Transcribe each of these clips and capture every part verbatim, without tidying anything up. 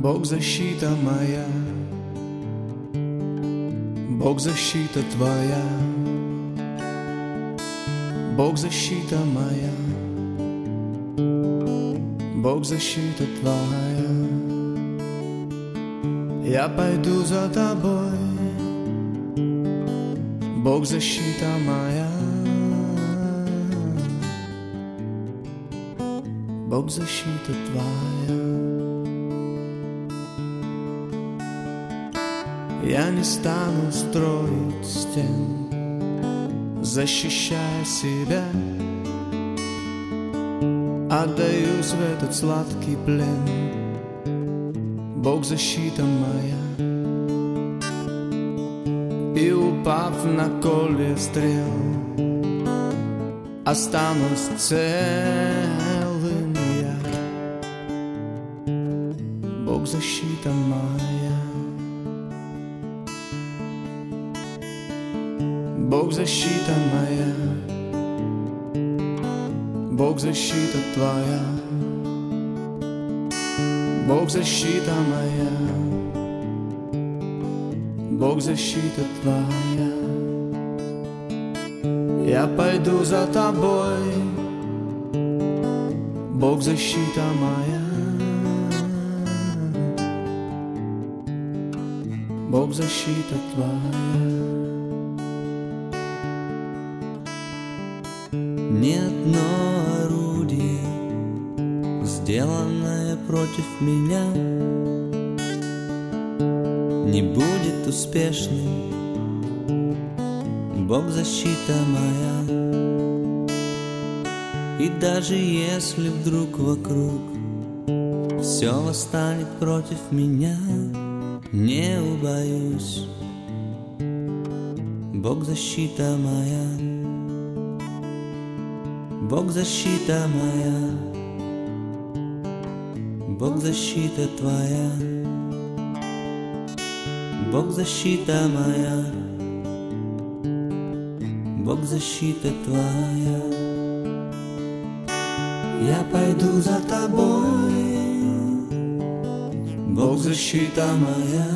Бог защита моя, Бог защита твоя, Бог защита моя, Бог защита твоя. Я пойду за тобой, Бог защита моя, Бог защита твоя. Я не стану строить стен, защищая себя, отдаюсь в этот сладкий плен. Бог защита моя, и упав на колье стрел, останусь целым я. Бог защита моя, Бог защита моя, Бог защита твоя, Бог защита моя, Бог защита твоя. Я пойду за тобой, Бог защита моя, Бог защита твоя. Ни одно орудие, сделанное против меня, не будет успешным. Бог защита моя. И даже если вдруг вокруг все восстанет против меня, не убоюсь. Бог защита моя, Бог защита моя, Бог защита твоя, Бог защита моя, Бог защита твоя. Я пойду за тобой, Бог защита моя,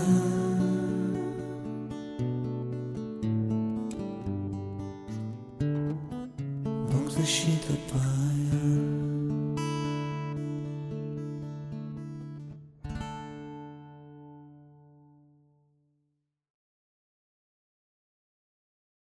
Бог защита твоя.